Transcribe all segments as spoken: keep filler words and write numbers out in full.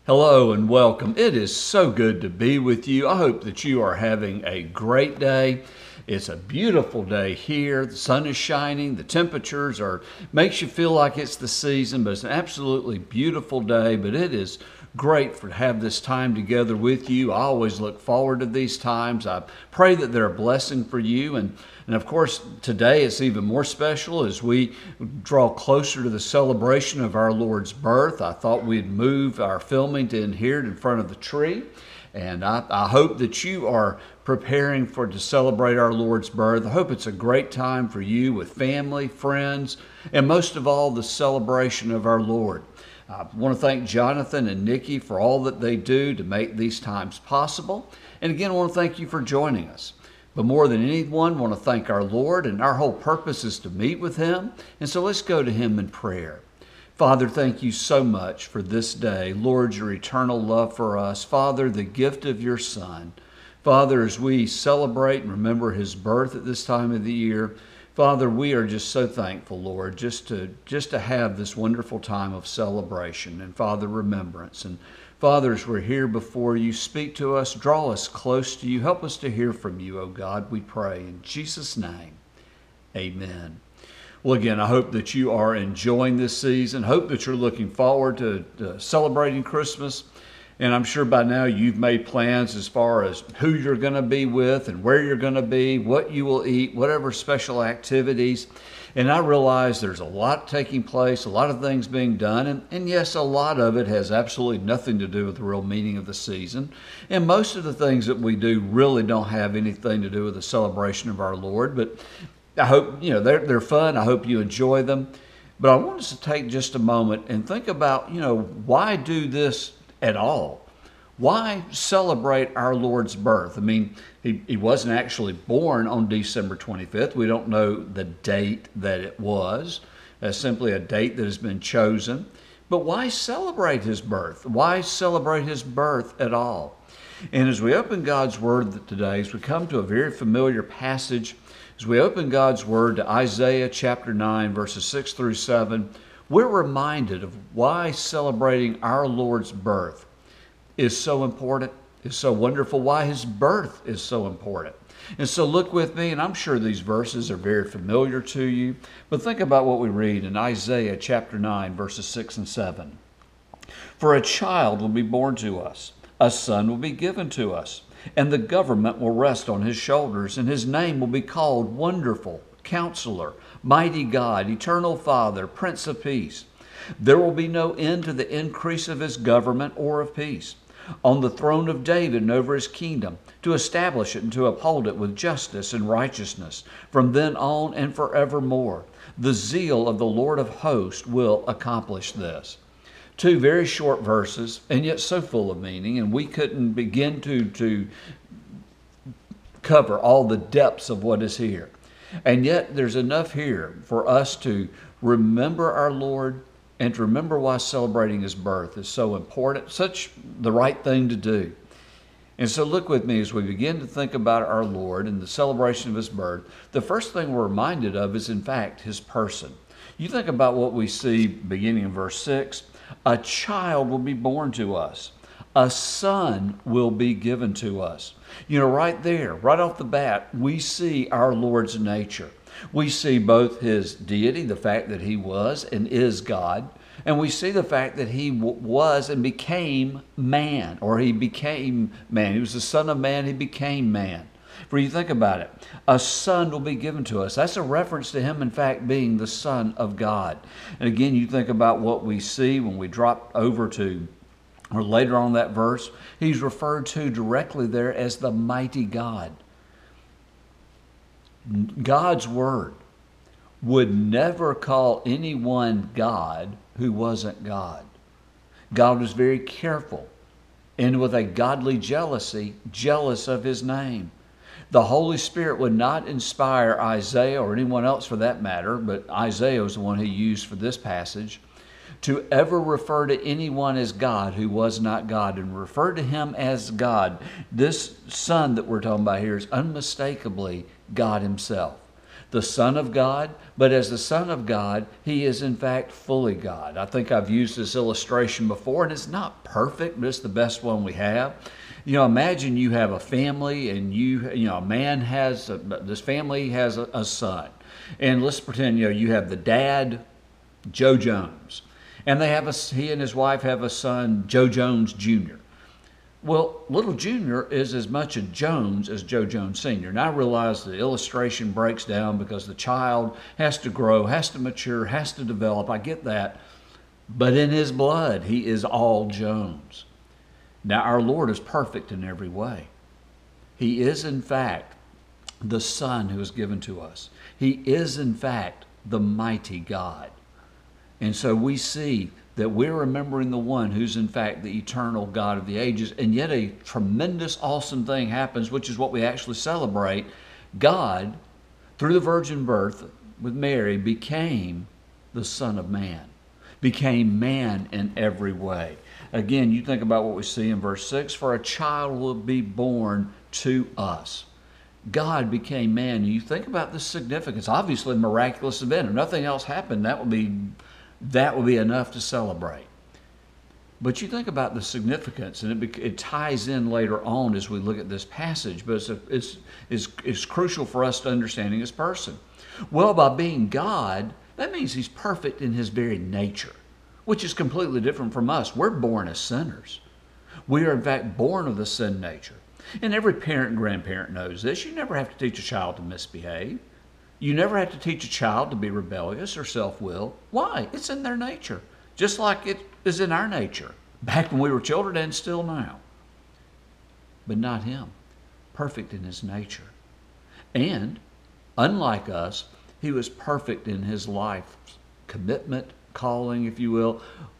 Hello and welcome. It is so good to be with you. I hope that you are having a great day. It's a beautiful day here. The sun is shining. The temperatures are makes you feel like it's the season, but it's an absolutely beautiful day. But it is great for to have this time together with you. I always look forward to these times. I pray that they're a blessing for you. And, and of course, today it's even more special as we draw closer to the celebration of our Lord's birth. I thought we'd move our filming to in here in front of the tree. And I, I hope that you are preparing for to celebrate our Lord's birth. I hope it's a great time for you with family, friends, and most of all, the celebration of our Lord. I want to thank Jonathan and Nikki for all that they do to make these times possible. And again, I want to thank you for joining us. But more than anyone, I want to thank our Lord, and our whole purpose is to meet with Him. And so let's go to Him in prayer. Father, thank you so much for this day. Lord, your eternal love for us. Father, the gift of your Son. Father, as we celebrate and remember His birth at this time of the year, Father, we are just so thankful, Lord, just to just to have this wonderful time of celebration and, Father, remembrance. And, Father, as we're here before you, speak to us, draw us close to you. Help us to hear from you, oh God, we pray. In Jesus' name, amen. Well, again, I hope that you are enjoying this season. Hope that you're looking forward to, to celebrating Christmas. And I'm sure by now you've made plans as far as who you're going to be with and where you're going to be, what you will eat, whatever special activities. And I realize there's a lot taking place, a lot of things being done. And, and yes, a lot of it has absolutely nothing to do with the real meaning of the season. And most of the things that we do really don't have anything to do with the celebration of our Lord. But I hope, you know, they're, they're fun. I hope you enjoy them. But I want us to take just a moment and think about, you know, why do this at all? Why celebrate our Lord's birth? I mean, he, he wasn't actually born on December twenty-fifth. We don't know the date that it was. That's simply a date that has been chosen. But why celebrate his birth? Why celebrate his birth at all? And as we open God's Word today, as we come to a very familiar passage, as we open God's Word to Isaiah chapter nine, verses six through seven, we're reminded of why celebrating our Lord's birth is so important, is so wonderful, why his birth is so important. And so look with me, and I'm sure these verses are very familiar to you, but think about what we read in Isaiah chapter nine, verses six and seven. For a child will be born to us, a son will be given to us, and the government will rest on his shoulders, and his name will be called Wonderful, Counselor, Mighty God, Eternal Father, Prince of Peace. There will be no end to the increase of his government or of peace, on the throne of David and over his kingdom, to establish it and to uphold it with justice and righteousness from then on and forevermore. The zeal of the Lord of hosts will accomplish this. Two very short verses, and yet so full of meaning, and we couldn't begin to, to cover all the depths of what is here. And yet there's enough here for us to remember our Lord and to remember why celebrating his birth is so important, such the right thing to do. And so look with me as we begin to think about our Lord and the celebration of his birth. The first thing we're reminded of is, in fact, his person. You think about what we see beginning in verse six. A child will be born to us. A son will be given to us. You know, right there, right off the bat, we see our Lord's nature. We see both his deity, the fact that he was and is God, and we see the fact that he w- was and became man, or he became man. He was the Son of Man, he became man. For you think about it, a son will be given to us. That's a reference to him, in fact, being the Son of God. And again, you think about what we see when we drop over to, or later on that verse, he's referred to directly there as the mighty God. God's Word would never call anyone God who wasn't God. God was very careful and with a godly jealousy, jealous of his name. The Holy Spirit would not inspire Isaiah, or anyone else for that matter, but Isaiah was the one he used for this passage, to ever refer to anyone as God who was not God, and refer to him as God. This Son that we're talking about here is unmistakably God himself. the Son of God, but as the Son of God, he is in fact fully God. I think I've used this illustration before, and it's not perfect, but it's the best one we have. You know, imagine you have a family, and you, you know, a man has, a, this family has a, a son. And let's pretend, you know, you have the dad, Joe Jones, and they have a, he and his wife have a son, Joe Jones Junior Well, little Junior is as much a Jones as Joe Jones Senior And I realize the illustration breaks down because the child has to grow, has to mature, has to develop. I get that. But in his blood, he is all Jones. Now, our Lord is perfect in every way. He is, in fact, the Son who is given to us. He is, in fact, the mighty God. And so we see that we're remembering the one who's in fact the eternal God of the ages, and yet a tremendous, awesome thing happens, which is what we actually celebrate. God, through the virgin birth with Mary, became the Son of Man, became man in every way. Again, you think about what we see in verse six, for a child will be born to us. God became man. And you think about the significance, obviously a miraculous event. If nothing else happened, that would be that would be enough to celebrate. But you think about the significance, and it, it ties in later on as we look at this passage, but it's, a, it's, it's, it's crucial for us to understanding his person. Well, by being God, that means he's perfect in his very nature, which is completely different from us. We're born as sinners. We are, in fact, born of the sin nature. And every parent and grandparent knows this. You never have to teach a child to misbehave. You never have to teach a child to be rebellious or self-willed. Why? It's in their nature, just like it is in our nature, back when we were children and still now. But not him, perfect in his nature. And, unlike us, he was perfect in his life, commitment, calling, if you will,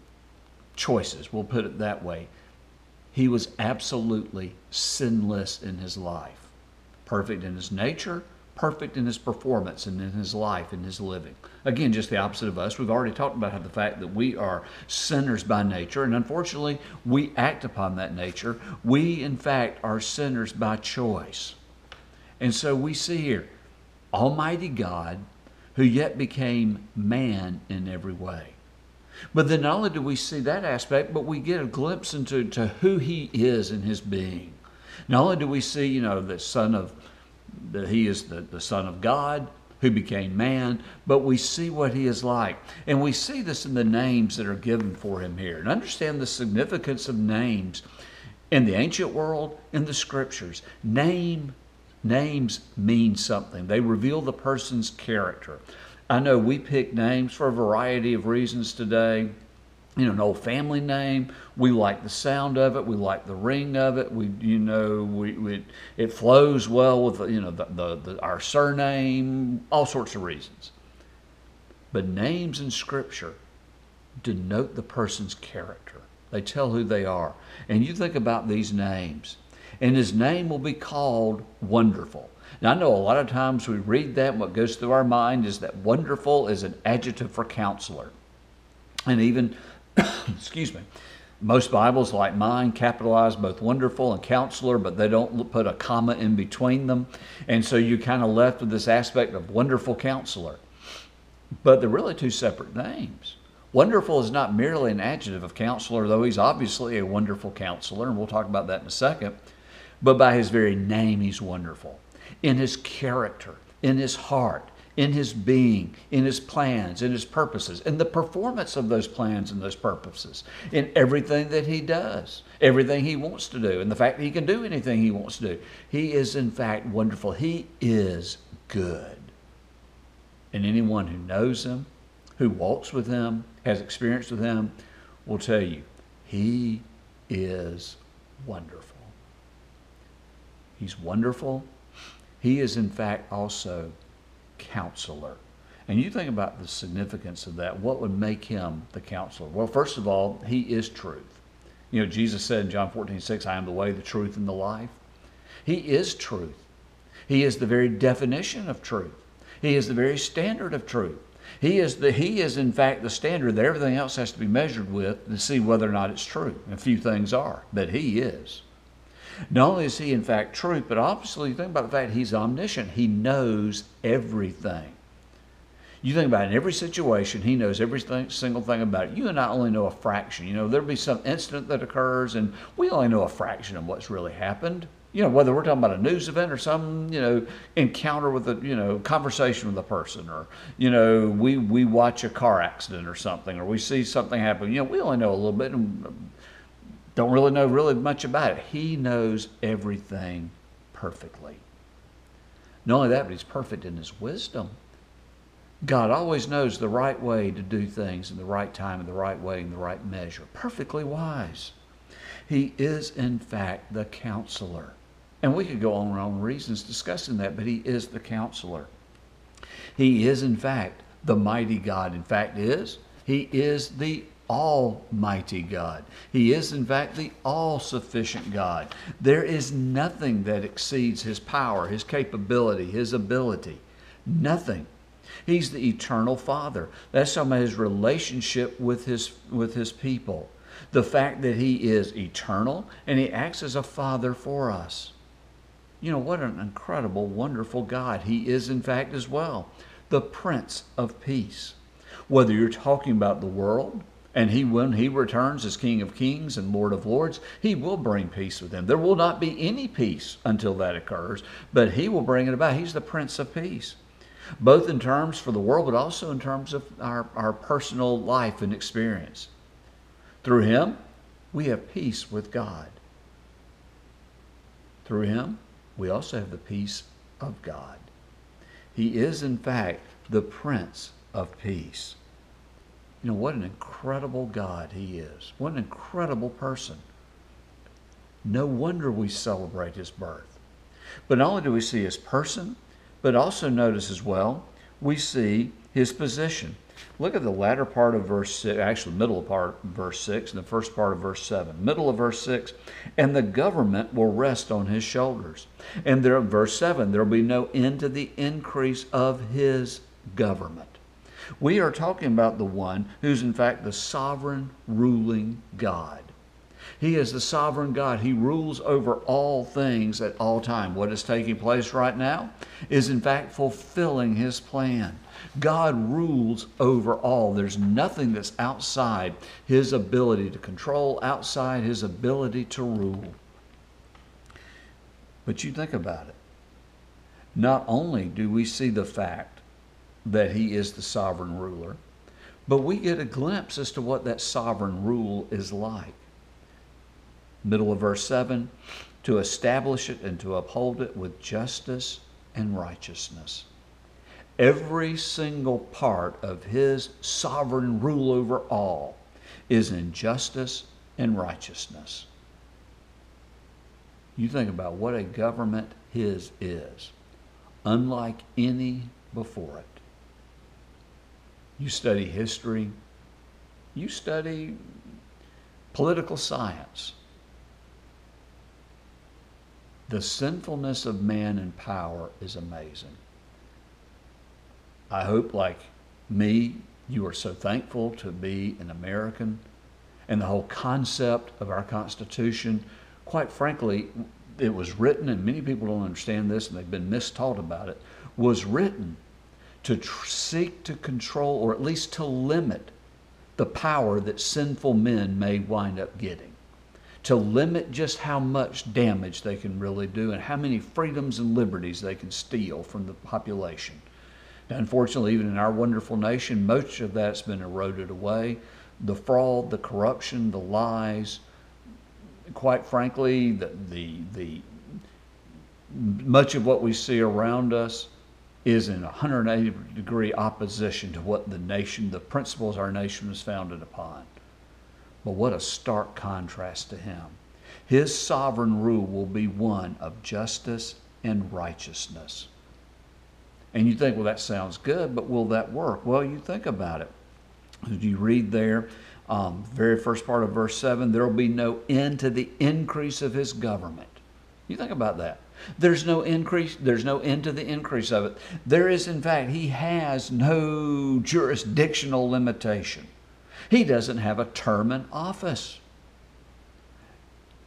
choices, we'll put it that way. He was absolutely sinless in his life, perfect in his nature, perfect in his performance and in his life, in his living. Again, just the opposite of us. We've already talked about how the fact that we are sinners by nature, and unfortunately, we act upon that nature. We, in fact, are sinners by choice. And so we see here, Almighty God, who yet became man in every way. But then not only do we see that aspect, but we get a glimpse into to who he is in his being. Not only do we see, you know, the son of that he is the, the Son of God who became man, but we see what he is like. And we see this in the names that are given for him here. And understand the significance of names in the ancient world, in the scriptures. Name, names mean something. They reveal the person's character. I know we pick names for a variety of reasons today. You know, an old family name, we like the sound of it, we like the ring of it, we, you know, we, we it flows well with, you know, the, the, the, our surname, all sorts of reasons. But names in Scripture denote the person's character. They tell who they are. And you think about these names, and his name will be called Wonderful. Now, I know a lot of times we read that, and what goes through our mind is that wonderful is an adjective for counselor. And even excuse me, most Bibles like mine capitalize both wonderful and counselor, but they don't put a comma in between them. And so you're kind of left with this aspect of wonderful counselor. But they're really two separate names. Wonderful is not merely an adjective of counselor, though he's obviously a wonderful counselor, and we'll talk about that in a second. But by his very name, he's wonderful. In his character, in his heart, in his being, in his plans, in his purposes, in the performance of those plans and those purposes, in everything that he does, everything he wants to do, and the fact that he can do anything he wants to do. He is, in fact, wonderful. He is good. And anyone who knows him, who walks with him, has experience with him, will tell you, he is wonderful. He's wonderful. He is, in fact, also Counselor. And you think about the significance of that. What would make him the counselor? Well, first of all, he is truth. You know, Jesus said in John fourteen six, I am the way, the truth, and the life. He is truth. He is the very definition of truth. He is the very standard of truth. He is, the, he is in fact, the standard that everything else has to be measured with to see whether or not it's true. A few things are, but he is. Not only is he in fact truth, but obviously you think about the fact he's omniscient. He knows everything. You think about it, in every situation, he knows every thing, single thing about it. You and I only know a fraction. You know, there'll be some incident that occurs, and we only know a fraction of what's really happened. You know, whether we're talking about a news event or some, you know, encounter with a, you know, conversation with a person, or, you know, we, we watch a car accident or something, or we see something happen. You know, we only know a little bit and don't really know really much about it. He knows everything perfectly. Not only that, but he's perfect in his wisdom. God always knows the right way to do things in the right time, in the right way, in the right measure. Perfectly wise. He is, in fact, the counselor. And we could go on and on reasons discussing that, but he is the counselor. He is, in fact, the mighty God. In fact, is he is the almighty God. He is, in fact, the all-sufficient God. There is nothing that exceeds his power, his capability, his ability. Nothing. He's the eternal Father. That's talking about his relationship with his, with his people. The fact that he is eternal and he acts as a father for us. You know, what an incredible, wonderful God he is, in fact, as well. The Prince of Peace. Whether you're talking about the world, and he, when he returns as King of Kings and Lord of Lords, he will bring peace with him. There will not be any peace until that occurs, but he will bring it about. He's the Prince of Peace. Both in terms for the world, but also in terms of our, our personal life and experience. Through him, we have peace with God. Through him, we also have the peace of God. He is, in fact, the Prince of Peace. You know, what an incredible God he is. What an incredible person. No wonder we celebrate his birth. But not only do we see his person, but also notice as well, we see his position. Look at the latter part of verse six, actually middle part of verse six and the first part of verse seven. Middle of verse six, and the government will rest on his shoulders. And there, verse seven, there will be no end to the increase of his government. We are talking about the one who's in fact the sovereign ruling God. He is the sovereign God. He rules over all things at all time. What is taking place right now is in fact fulfilling his plan. God rules over all. There's nothing that's outside his ability to control, outside his ability to rule. But you think about it. Not only do we see the fact that he is the sovereign ruler, but we get a glimpse as to what that sovereign rule is like. Middle of verse seven, to establish it and to uphold it with justice and righteousness. Every single part of his sovereign rule over all is in justice and righteousness. You think about what a government his is, unlike any before it. You study history, you study political science. The sinfulness of man in power is amazing. I hope, like me, you are so thankful to be an American, and the whole concept of our Constitution, quite frankly, it was written, and many people don't understand this, and they've been mistaught about it, was written to tr- seek to control, or at least to limit, the power that sinful men may wind up getting. To limit just how much damage they can really do and how many freedoms and liberties they can steal from the population. Now, unfortunately, even in our wonderful nation, most of that's been eroded away. The fraud, the corruption, the lies, quite frankly, the, the, the much of what we see around us is in one hundred eighty degree opposition to what the nation, the principles our nation was founded upon. But what a stark contrast to him. His sovereign rule will be one of justice and righteousness. And you think, well, that sounds good, but will that work? Well, you think about it. You read there, um, very first part of verse seven, there will be no end to the increase of his government. You think about that. There's no increase, there's no end to the increase of it. There is, in fact, he has no jurisdictional limitation. He doesn't have a term in office.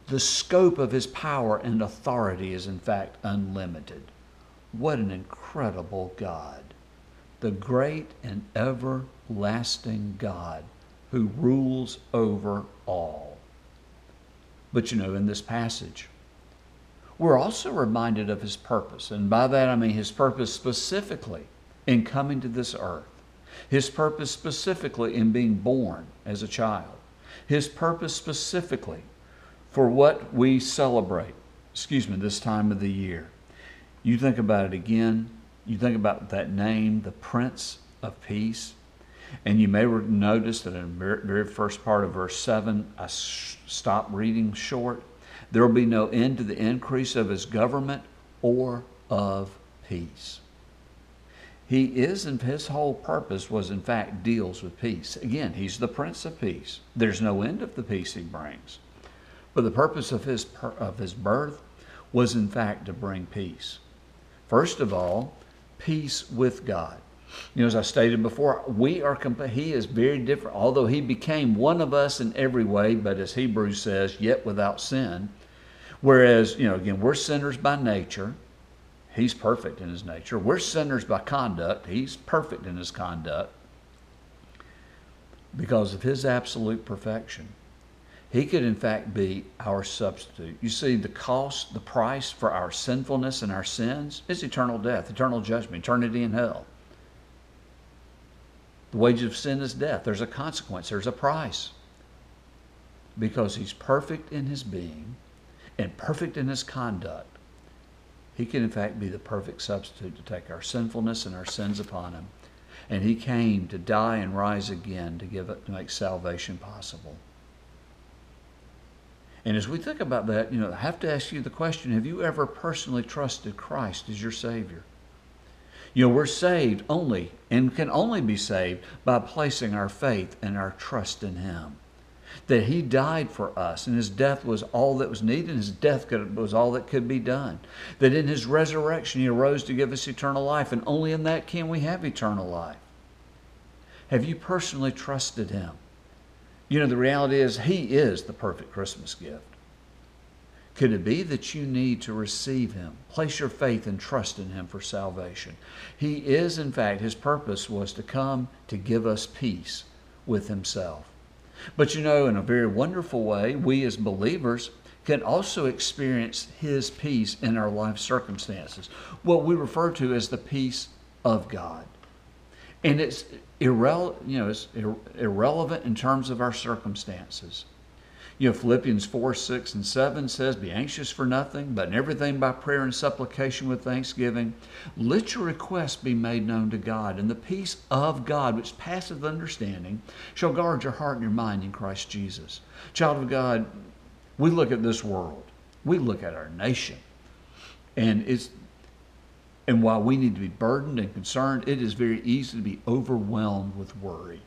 The scope of his power and authority is in fact unlimited. What an incredible God. The great and everlasting God who rules over all. But you know, in this passage, we're also reminded of his purpose. And by that I mean his purpose specifically in coming to this earth. His purpose specifically in being born as a child. His purpose specifically for what we celebrate, excuse me, this time of the year. You think about it again. You think about that name, the Prince of Peace. And you may notice that in the very first part of verse seven, I stopped reading short. There will be no end to the increase of his government or of peace. He is, and his whole purpose was in fact deals with peace. Again, he's the Prince of Peace. There's no end of the peace he brings. But the purpose of his, of his birth was in fact to bring peace. First of all, peace with God. You know, as I stated before, we are he is very different. Although he became one of us in every way, but as Hebrews says, yet without sin. Whereas, you know, again, we're sinners by nature. He's perfect in his nature. We're sinners by conduct. He's perfect in his conduct. Because of his absolute perfection, he could in fact be our substitute. You see, the cost, the price for our sinfulness and our sins is eternal death, eternal judgment, eternity in hell. The wages of sin is death. There's a consequence. There's a price. Because he's perfect in his being and perfect in his conduct, he can in fact be the perfect substitute to take our sinfulness and our sins upon him. And he came to die and rise again to give it, to make salvation possible. And as we think about that, you know, I have to ask you the question, have you ever personally trusted Christ as your Savior? You know, we're saved only and can only be saved by placing our faith and our trust in him. That he died for us and his death was all that was needed and his death could, was all that could be done. That in his resurrection he arose to give us eternal life, and only in that can we have eternal life. Have you personally trusted him? You know, the reality is he is the perfect Christmas gift. Could it be that you need to receive him? Place your faith and trust in him for salvation. He is, in fact, his purpose was to come to give us peace with himself. But you know, in a very wonderful way, we as believers can also experience his peace in our life circumstances. What we refer to as the peace of God. And it's, irre- you know, it's ir- irrelevant in terms of our circumstances. You know, Philippians four, six, and seven says, be anxious for nothing, but in everything by prayer and supplication with thanksgiving, let your requests be made known to God, and the peace of God, which passeth understanding, shall guard your heart and your mind in Christ Jesus. Child of God, we look at this world. We look at our nation. And it's and while we need to be burdened and concerned, it is very easy to be overwhelmed with worry.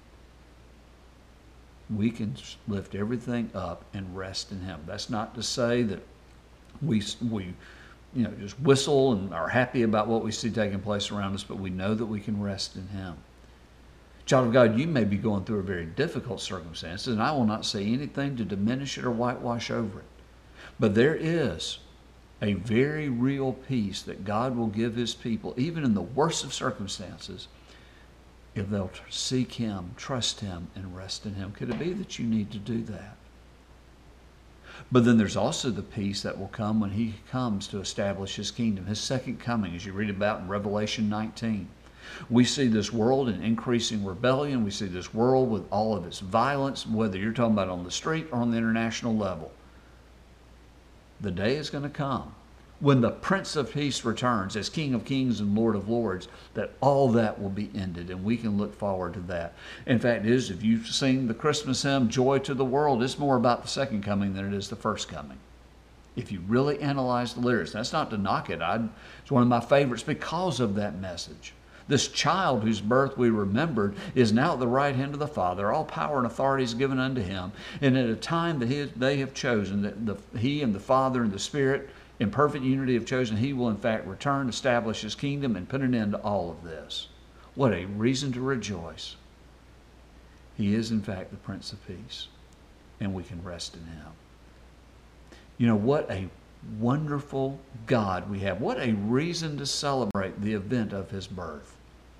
We can lift everything up and rest in him. That's not to say that we, we you know, just whistle and are happy about what we see taking place around us, but we know that we can rest in him. Child of God, you may be going through a very difficult circumstances, and I will not say anything to diminish it or whitewash over it. But there is a very real peace that God will give his people, even in the worst of circumstances, if they'll seek him, trust him, and rest in him. Could it be that you need to do that? But then there's also the peace that will come when he comes to establish his kingdom, his second coming, as you read about in Revelation nineteen. We see this world in increasing rebellion. We see this world with all of its violence, whether you're talking about on the street or on the international level. The day is going to come when the Prince of Peace returns as King of Kings and Lord of Lords, that all that will be ended, and we can look forward to that. In fact, it is, if you sing the Christmas hymn, Joy to the World, it's more about the second coming than it is the first coming. If you really analyze the lyrics, that's not to knock it. I'd, it's one of my favorites because of that message. This child whose birth we remembered is now at the right hand of the Father. All power and authority is given unto him. And at a time that he, they have chosen, that the, he and the Father and the Spirit in perfect unity have chosen, he will in fact return, establish his kingdom, and put an end to all of this. What a reason to rejoice. He is in fact the Prince of Peace, and we can rest in him. You know, what a wonderful God we have. What a reason to celebrate the event of his birth.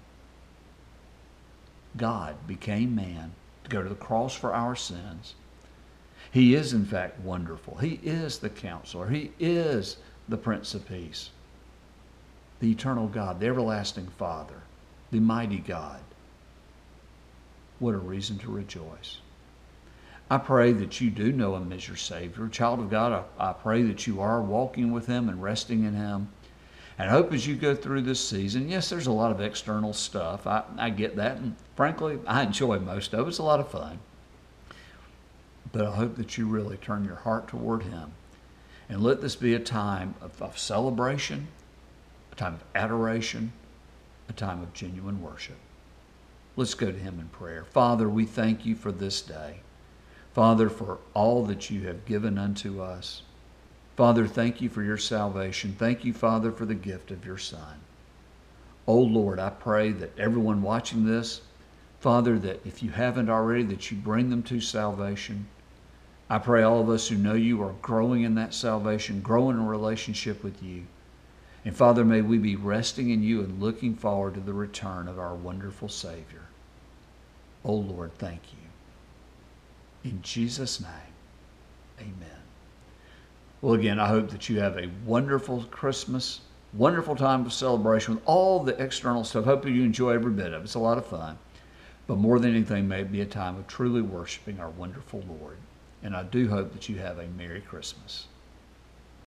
God became man to go to the cross for our sins. He is, in fact, wonderful. He is the counselor. He is the Prince of Peace, the eternal God, the everlasting Father, the mighty God. What a reason to rejoice. I pray that you do know him as your Savior. Child of God, I, I pray that you are walking with him and resting in him. And I hope as you go through this season, yes, there's a lot of external stuff. I, I get that. And frankly, I enjoy most of it. It's a lot of fun. But I hope that you really turn your heart toward him. And let this be a time of, of celebration, a time of adoration, a time of genuine worship. Let's go to him in prayer. Father, we thank you for this day. Father, for all that you have given unto us. Father, thank you for your salvation. Thank you, Father, for the gift of your Son. Oh, Lord, I pray that everyone watching this, Father, that if you haven't already, that you bring them to salvation. I pray all of us who know you are growing in that salvation, growing in a relationship with you. And Father, may we be resting in you and looking forward to the return of our wonderful Savior. Oh, Lord, thank you. In Jesus' name, amen. Well, again, I hope that you have a wonderful Christmas, wonderful time of celebration with all the external stuff. Hope that you enjoy every bit of it. It's a lot of fun. But more than anything, may it be a time of truly worshiping our wonderful Lord. And I do hope that you have a Merry Christmas.